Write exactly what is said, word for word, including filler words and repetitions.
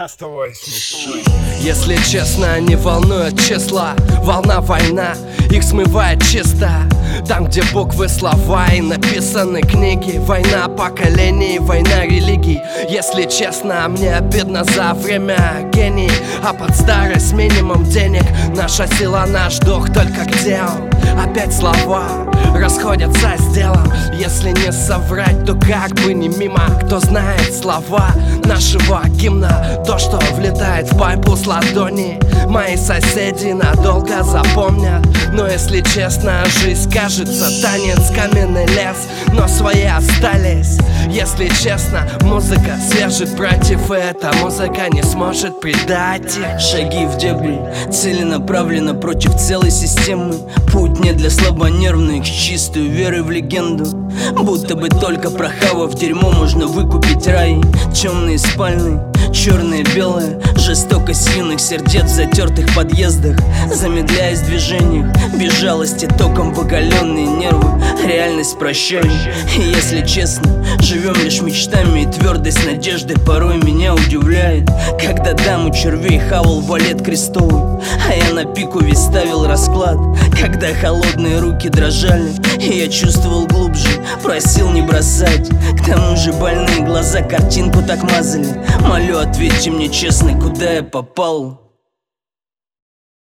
Оставайся. Если честно, не волнует числа. Волна, война, их смывает чисто. Там, где буквы, слова и написаны книги. Война поколений, война религий. Если честно, мне обидно за время гений. А под старость минимум денег. Наша сила, наш дух, только где он? Опять слова расходятся с делом. Если не соврать, то как бы не мимо. Кто знает слова нашего гимна? То, что влетает в пайпу с ладони, мои соседи надолго запомнят. Но если честно, жизнь кажется танец, каменный лес, но свои остались. Если честно, музыка свяжет братьев, и эта музыка не сможет предать их. Шаги в дебри, целенаправленно против целой системы. Путь не для слабонервных, чистую веры в легенду. Будто бы только прохавав дерьмо можно выкупить рай. Темные спальни, черное белое, жестокость юных сердец в затертых подъездах. Замедляясь в движениях, без жалости током в оголенные нервы. Реальность прощай. И если честно, живем лишь мечтами, и твердость надежды порой меня удивляет. Когда даму червей хавал валет крестовый, а я на пику весь ставил расклад. Когда холодные руки дрожали, и я чувствовал глубже, просил не бросать. К тому же больные глаза картинку так мазали. Молю, ответьте мне честно, куда я попал.